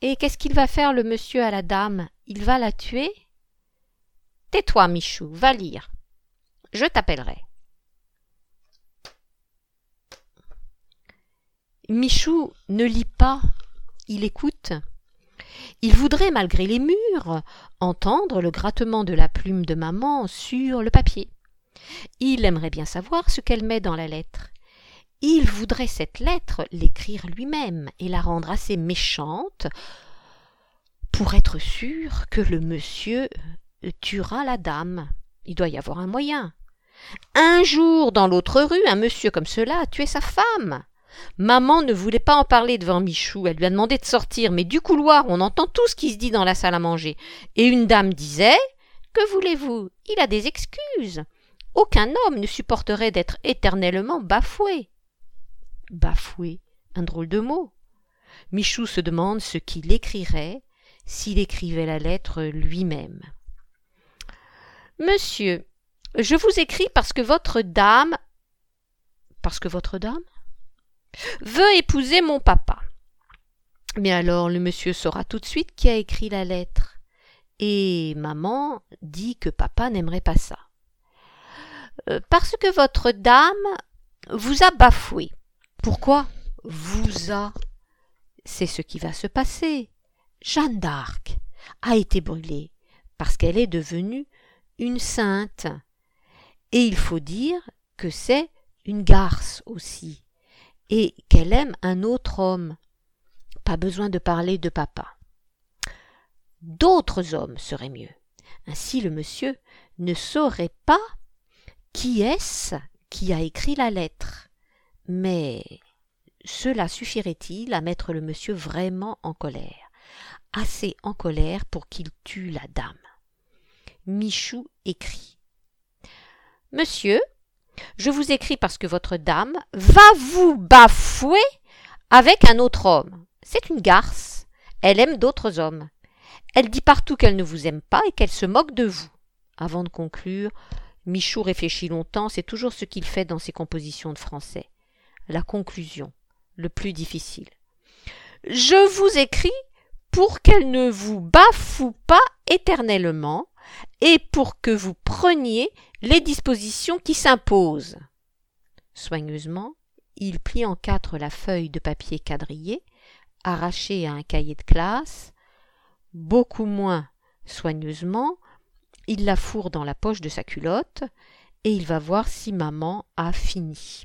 Et qu'est-ce qu'il va faire le monsieur à la dame? Il va la tuer? Tais-toi, Michou, va lire. Je t'appellerai. Michou ne lit pas, il écoute. Il voudrait, malgré les murs, entendre le grattement de la plume de maman sur le papier. Il aimerait bien savoir ce qu'elle met dans la lettre. Il voudrait cette lettre l'écrire lui-même et la rendre assez méchante pour être sûr que le monsieur tuera la dame. Il doit y avoir un moyen. Un jour, dans l'autre rue, un monsieur comme cela a tué sa femme. Maman ne voulait pas en parler devant Michou. Elle lui a demandé de sortir, mais du couloir, on entend tout ce qui se dit dans la salle à manger. Et une dame disait « Que voulez-vous? Il a des excuses. Aucun homme ne supporterait d'être éternellement bafoué. » Bafoué, un drôle de mot. Michou se demande ce qu'il écrirait s'il écrivait la lettre lui-même. « Monsieur, je vous écris parce que votre dame... » Parce que votre dame veut épouser mon papa. Mais alors le monsieur saura tout de suite qui a écrit la lettre. Et maman dit que papa n'aimerait pas ça. Parce que votre dame vous a bafoué. Pourquoi vous a? C'est ce qui va se passer. Jeanne d'Arc a été brûlée parce qu'elle est devenue une sainte. Et il faut dire que c'est une garce aussi. Et qu'elle aime un autre homme. Pas besoin de parler de papa. D'autres hommes seraient mieux. Ainsi le monsieur ne saurait pas qui est-ce qui a écrit la lettre. Mais cela suffirait-il à mettre le monsieur vraiment en colère? Assez en colère pour qu'il tue la dame. Michou écrit. « Monsieur, je vous écris parce que votre dame va vous bafouer avec un autre homme. C'est une garce. Elle aime d'autres hommes. Elle dit partout qu'elle ne vous aime pas et qu'elle se moque de vous. » Avant de conclure, Michou réfléchit longtemps, c'est toujours ce qu'il fait dans ses compositions de français. La conclusion, le plus difficile. « Je vous écris pour qu'elle ne vous bafoue pas éternellement et pour que vous preniez les dispositions qui s'imposent. » Soigneusement, il plie en 4 la feuille de papier quadrillé, arrachée à un cahier de classe. Beaucoup moins soigneusement, il la fourre dans la poche de sa culotte et il va voir si maman a fini.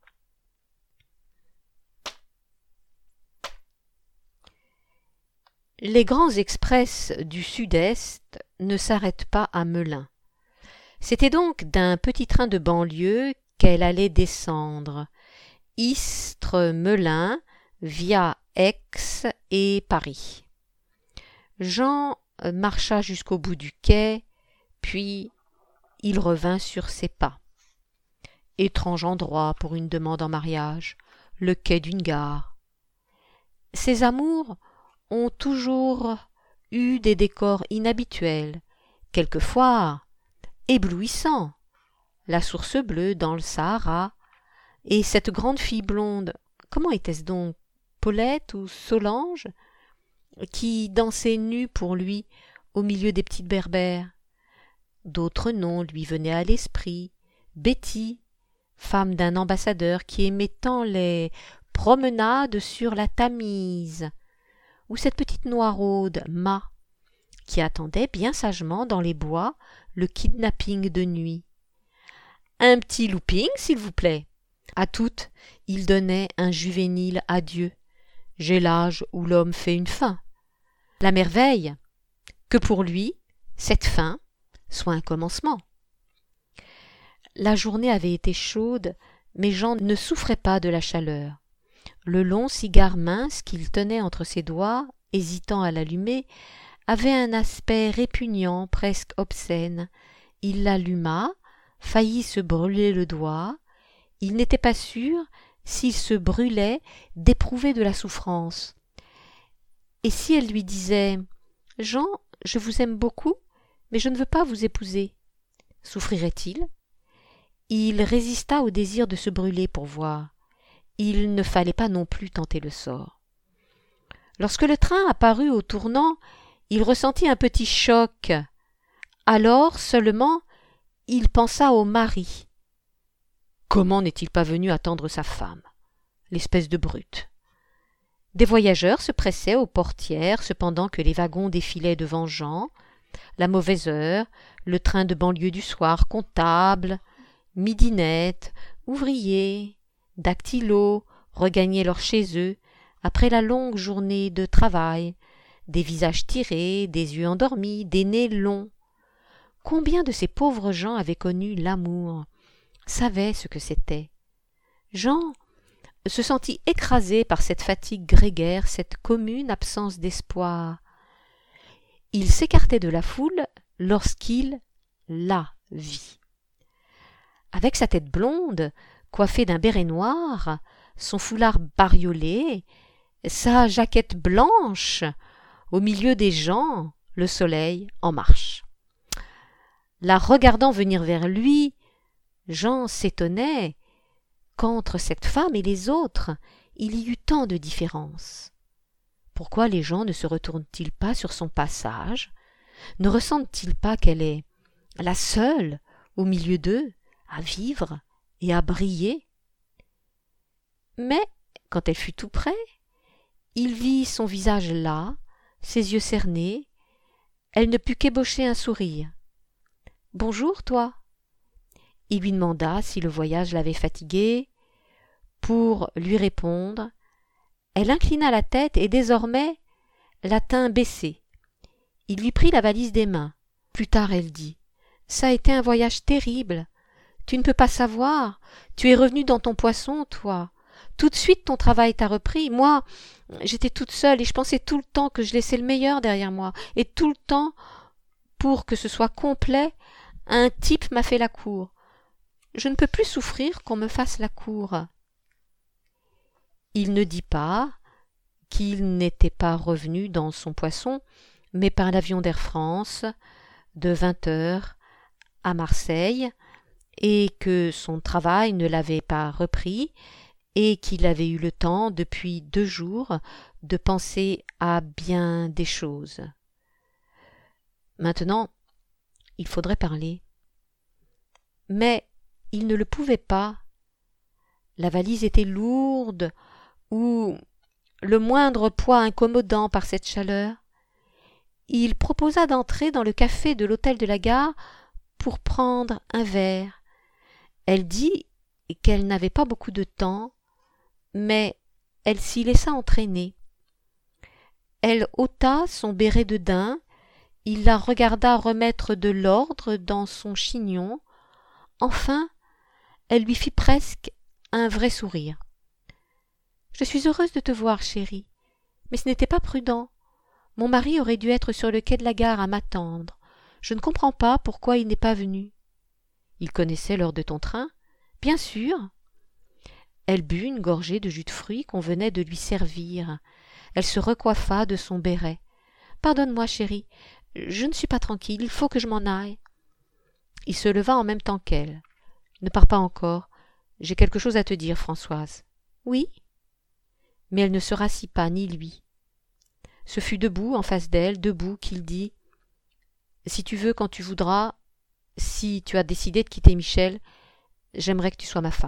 Les grands express du Sud-Est ne s'arrêtent pas à Melun. C'était donc d'un petit train de banlieue qu'elle allait descendre, Istres-Melun, via Aix et Paris. Jean marcha jusqu'au bout du quai, puis il revint sur ses pas. Étrange endroit pour une demande en mariage, le quai d'une gare. Ses amours ont toujours eu des décors inhabituels, quelquefois éblouissants. La source bleue dans le Sahara, et cette grande fille blonde, comment était-ce donc, Paulette ou Solange, qui dansait nue pour lui au milieu des petites berbères. D'autres noms lui venaient à l'esprit. Betty, femme d'un ambassadeur qui aimait tant les promenades sur la Tamise, ou cette petite noiraude, Ma, qui attendait bien sagement dans les bois le kidnapping de nuit. Un petit looping, s'il vous plaît. À toutes, il donnait un juvénile adieu. J'ai l'âge où l'homme fait une fin. La merveille, que pour lui, cette fin soit un commencement. La journée avait été chaude, mais Jean ne souffrait pas de la chaleur. Le long cigare mince qu'il tenait entre ses doigts, hésitant à l'allumer, avait un aspect répugnant, presque obscène. Il l'alluma, faillit se brûler le doigt. Il n'était pas sûr, s'il se brûlait, d'éprouver de la souffrance. Et si elle lui disait « Jean, je vous aime beaucoup, mais je ne veux pas vous épouser », souffrirait-il? Il résista au désir de se brûler pour voir. Il ne fallait pas non plus tenter le sort. Lorsque le train apparut au tournant, il ressentit un petit choc. Alors seulement il pensa au mari. Comment n'est-il pas venu attendre sa femme, l'espèce de brute? Des voyageurs se pressaient aux portières cependant que les wagons défilaient devant Jean. La mauvaise heure, le train de banlieue du soir, comptables, midinettes, ouvriers, dactylos regagnaient leur chez eux après la longue journée de travail, des visages tirés, des yeux endormis, des nez longs. Combien de ces pauvres gens avaient connu l'amour, savaient ce que c'était? Jean se sentit écrasé par cette fatigue grégaire, cette commune absence d'espoir. Il s'écartait de la foule lorsqu'il la vit. Avec sa tête blonde, coiffée d'un béret noir, son foulard bariolé, sa jaquette blanche, au milieu des gens, le soleil en marche. La regardant venir vers lui, Jean s'étonnait qu'entre cette femme et les autres, il y eût tant de différence. Pourquoi les gens ne se retournent-ils pas sur son passage? Ne ressentent-ils pas qu'elle est la seule au milieu d'eux à vivre et à briller? Mais quand elle fut tout près, il vit son visage las, ses yeux cernés. Elle ne put qu'ébaucher un sourire. « Bonjour, toi !» Il lui demanda si le voyage l'avait fatiguée. Pour lui répondre, elle inclina la tête et désormais la tint baissée. Il lui prit la valise des mains. Plus tard, elle dit « Ça a été un voyage terrible. Tu ne peux pas savoir. Tu es revenu dans ton poisson, toi. Tout de suite, ton travail t'a repris. Moi, j'étais toute seule et je pensais tout le temps que je laissais le meilleur derrière moi. Et tout le temps, pour que ce soit complet, un type m'a fait la cour. Je ne peux plus souffrir qu'on me fasse la cour. » Il ne dit pas qu'il n'était pas revenu dans son poisson, mais par l'avion d'Air France de 20 heures à Marseille, et que son travail ne l'avait pas repris, et qu'il avait eu le temps, depuis 2 jours, de penser à bien des choses. Maintenant, il faudrait parler. Mais il ne le pouvait pas. La valise était lourde, ou le moindre poids incommodant par cette chaleur. Il proposa d'entrer dans le café de l'hôtel de la gare pour prendre un verre. Elle dit qu'elle n'avait pas beaucoup de temps, mais elle s'y laissa entraîner. Elle ôta son béret de daim, il la regarda remettre de l'ordre dans son chignon. Enfin, elle lui fit presque un vrai sourire. « Je suis heureuse de te voir, chérie, mais ce n'était pas prudent. Mon mari aurait dû être sur le quai de la gare à m'attendre. Je ne comprends pas pourquoi il n'est pas venu. »« Il connaissait l'heure de ton train ? » ?»« Bien sûr. » Elle but une gorgée de jus de fruits qu'on venait de lui servir. Elle se recoiffa de son béret. « Pardonne-moi, chérie, je ne suis pas tranquille, il faut que je m'en aille. » Il se leva en même temps qu'elle. « Ne pars pas encore. J'ai quelque chose à te dire, Françoise. »« Oui ?» Mais elle ne se rassit pas, ni lui. Ce fut debout, en face d'elle, debout, qu'il dit « Si tu veux, quand tu voudras, si tu as décidé de quitter Michel, j'aimerais que tu sois ma femme. »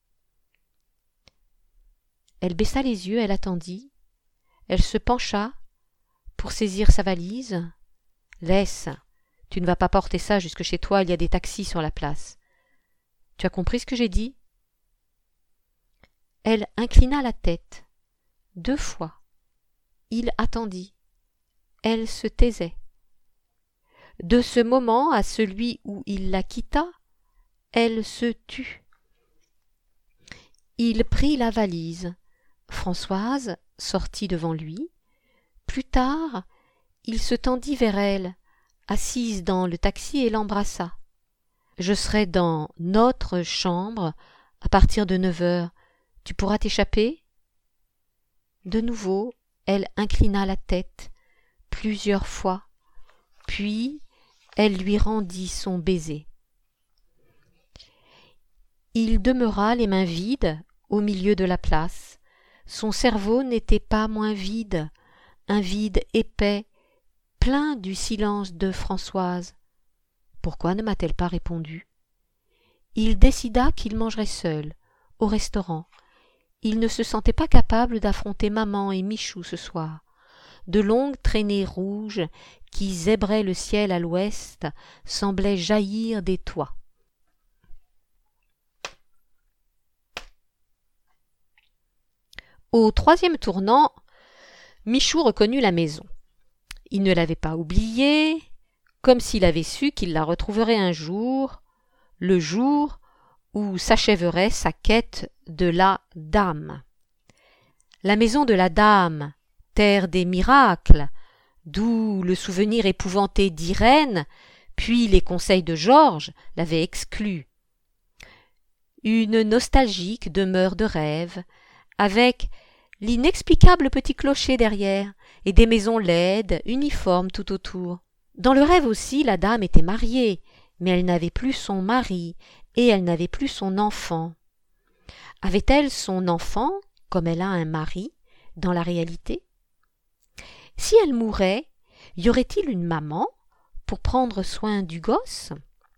Elle baissa les yeux, elle attendit. Elle se pencha pour saisir sa valise. « Laisse, tu ne vas pas porter ça jusque chez toi, il y a des taxis sur la place. Tu as compris ce que j'ai dit ?» Elle inclina la tête. 2 fois. Il attendit. Elle se taisait. De ce moment à celui où il la quitta, elle se tut. Il prit la valise. Françoise sortit devant lui. Plus tard, il se tendit vers elle, assise dans le taxi, et l'embrassa. « Je serai dans notre chambre à partir de 9 heures. Tu pourras t'échapper ?» De nouveau, elle inclina la tête plusieurs fois, puis elle lui rendit son baiser. Il demeura les mains vides au milieu de la place. Son cerveau n'était pas moins vide. un vide épais, plein du silence de Françoise. Pourquoi ne m'a-t-elle pas répondu? Il décida qu'il mangerait seul, au restaurant. Il ne se sentait pas capable d'affronter maman et Michou ce soir. De longues traînées rouges qui zébraient le ciel à l'ouest semblaient jaillir des toits. Au troisième tournant, Michou reconnut la maison. Il ne l'avait pas oubliée, comme s'il avait su qu'il la retrouverait un jour, le jour où s'achèverait sa quête de la dame. La maison de la dame, terre des miracles, d'où le souvenir épouvanté d'Irène, puis les conseils de Georges l'avaient exclu. Une nostalgique demeure de rêve, avec l'inexplicable petit clocher derrière, et des maisons laides, uniformes tout autour. Dans le rêve aussi, la dame était mariée, mais elle n'avait plus son mari, et elle n'avait plus son enfant. Avait-elle son enfant, comme elle a un mari, dans la réalité? Si elle mourait, y aurait-il une maman pour prendre soin du gosse?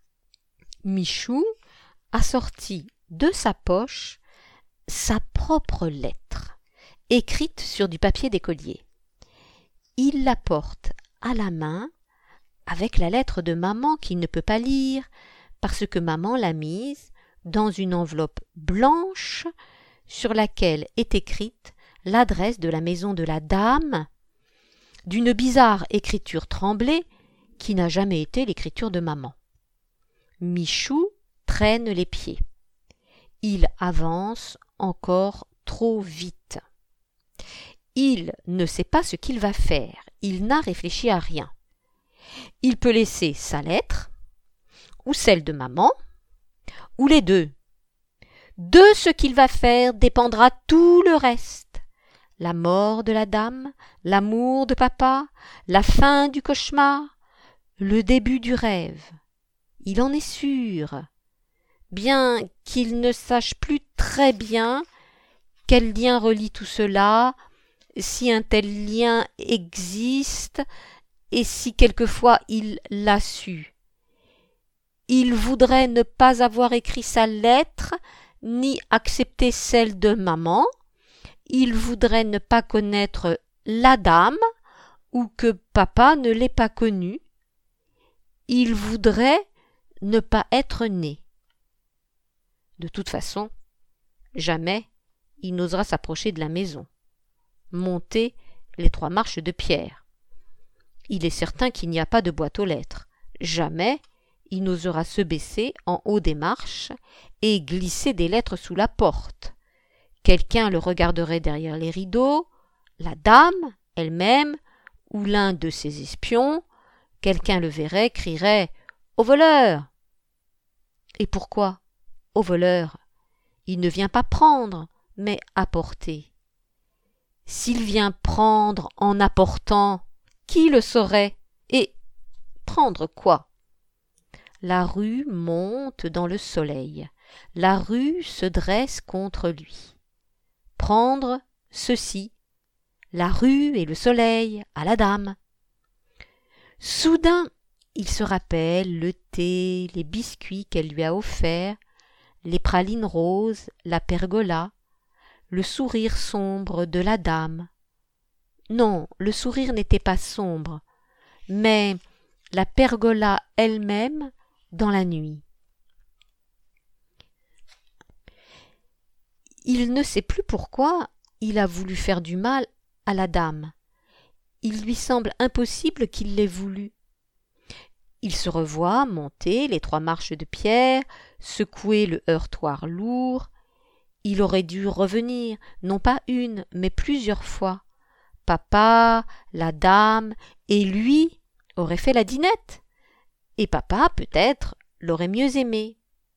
Michou a sorti de sa poche sa propre lettre, écrite sur du papier d'écolier. Il la porte à la main avec la lettre de maman qu'il ne peut pas lire parce que maman l'a mise dans une enveloppe blanche sur laquelle est écrite l'adresse de la maison de la dame, d'une bizarre écriture tremblée qui n'a jamais été l'écriture de maman. Michou traîne les pieds. Il avance encore trop vite. Il ne sait pas ce qu'il va faire. Il n'a réfléchi à rien. Il peut laisser sa lettre, ou celle de maman, ou les deux. De ce qu'il va faire dépendra tout le reste. La mort de la dame, l'amour de papa, la fin du cauchemar, le début du rêve. Il en est sûr, bien qu'il ne sache plus très bien quel lien relie tout cela, si un tel lien existe, et si quelquefois il l'a su. Il voudrait ne pas avoir écrit sa lettre, ni accepter celle de maman. Il voudrait ne pas connaître la dame, ou que papa ne l'ait pas connue. Il voudrait ne pas être né. De toute façon, jamais il n'osera s'approcher de la maison, monter les 3 marches de pierre. Il est certain qu'il n'y a pas de boîte aux lettres. Jamais il n'osera se baisser en haut des marches et glisser des lettres sous la porte. Quelqu'un le regarderait derrière les rideaux, la dame elle-même ou l'un de ses espions. Quelqu'un le verrait, crierait « Au voleur !» Et pourquoi au voleur? Il ne vient pas prendre, mais apporter. S'il vient prendre en apportant, qui le saurait? Et prendre quoi? La rue monte dans le soleil. La rue se dresse contre lui. Prendre ceci, la rue et le soleil à la dame. Soudain, il se rappelle le thé, les biscuits qu'elle lui a offerts, les pralines roses, la pergola, le sourire sombre de la dame. Non, le sourire n'était pas sombre, mais la pergola elle-même dans la nuit. Il ne sait plus pourquoi il a voulu faire du mal à la dame. Il lui semble impossible qu'il l'ait voulu. Il se revoit monter les 3 marches de pierre, secouer le heurtoir lourd. Il aurait dû revenir, non pas une, mais plusieurs fois. Papa, la dame et lui auraient fait la dînette. Et papa, peut-être, l'aurait mieux aimé.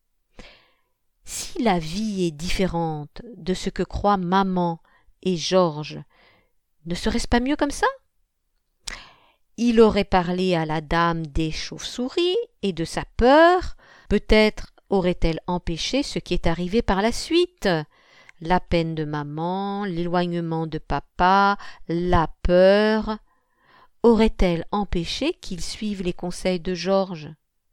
Si la vie est différente de ce que croient maman et Georges, ne serait-ce pas mieux comme ça? Il aurait parlé à la dame des chauves-souris et de sa peur. Peut-être aurait-elle empêché ce qui est arrivé par la suite. la peine de maman, l'éloignement de papa, la peur, aurait-elle empêché qu'il suive les conseils de Georges?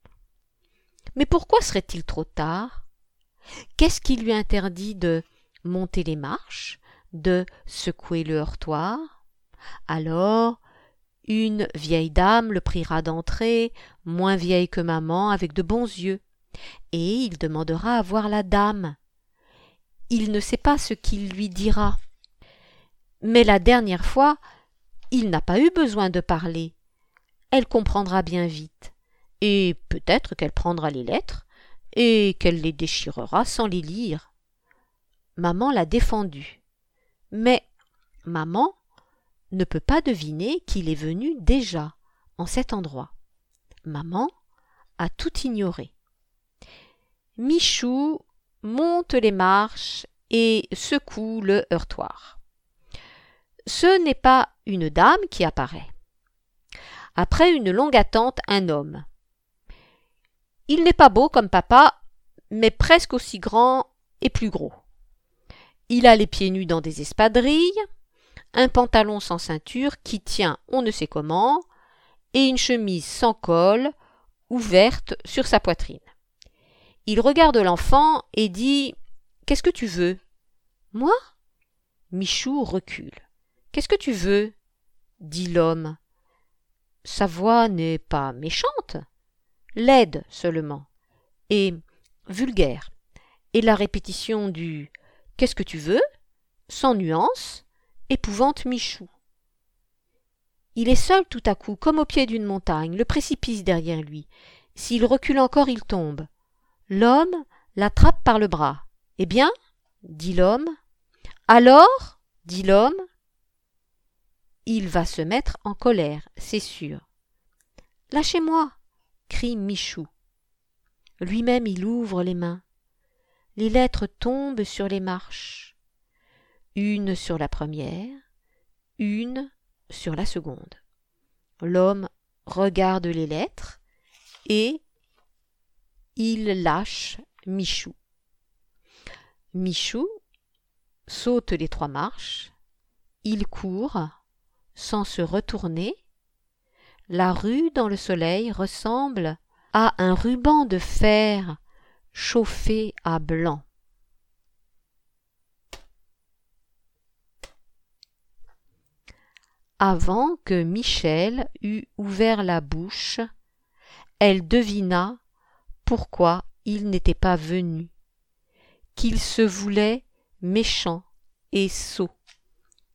Mais pourquoi serait-il trop tard? Qu'est-ce qui lui interdit de monter les marches, de secouer le heurtoir? Alors, une vieille dame le priera d'entrer, moins vieille que maman, avec de bons yeux, et il demandera à voir la dame. Il ne sait pas ce qu'il lui dira. Mais la dernière fois, il n'a pas eu besoin de parler. Elle comprendra bien vite, et peut-être qu'elle prendra les lettres, et qu'elle les déchirera sans les lire. Maman l'a défendu. Mais maman ne peut pas deviner qu'il est venu déjà en cet endroit. Maman a tout ignoré. Michou monte les marches et secoue le heurtoir. Ce n'est pas une dame qui apparaît. Après une longue attente, un homme. Il n'est pas beau comme papa, mais presque aussi grand et plus gros. Il a les pieds nus dans des espadrilles, un pantalon sans ceinture qui tient on ne sait comment, et une chemise sans col, ouverte sur sa poitrine. Il regarde l'enfant et dit « Qu'est-ce que tu veux ?»« Moi ?» Michou recule. « Qu'est-ce que tu veux ?» dit l'homme. Sa voix n'est pas méchante, laide seulement, et vulgaire, et la répétition du « Qu'est-ce que tu veux ?» sans nuance, épouvante Michou. Il est seul tout à coup, comme au pied d'une montagne, le précipice derrière lui. S'il recule encore, il tombe. L'homme l'attrape par le bras. « Eh bien ?» dit l'homme. « Alors ?» dit l'homme. Il va se mettre en colère, c'est sûr. « Lâchez-moi !» crie Michou. Lui-même il ouvre les mains. Les lettres tombent sur les marches. Une sur la première, une sur la seconde. L'homme regarde les lettres et il lâche Michou. Michou saute les 3 marches, il court sans se retourner. La rue dans le soleil ressemble à un ruban de fer chauffé à blanc. Avant que Michel eût ouvert la bouche, elle devina pourquoi il n'était pas venu, qu'il se voulait méchant et sot.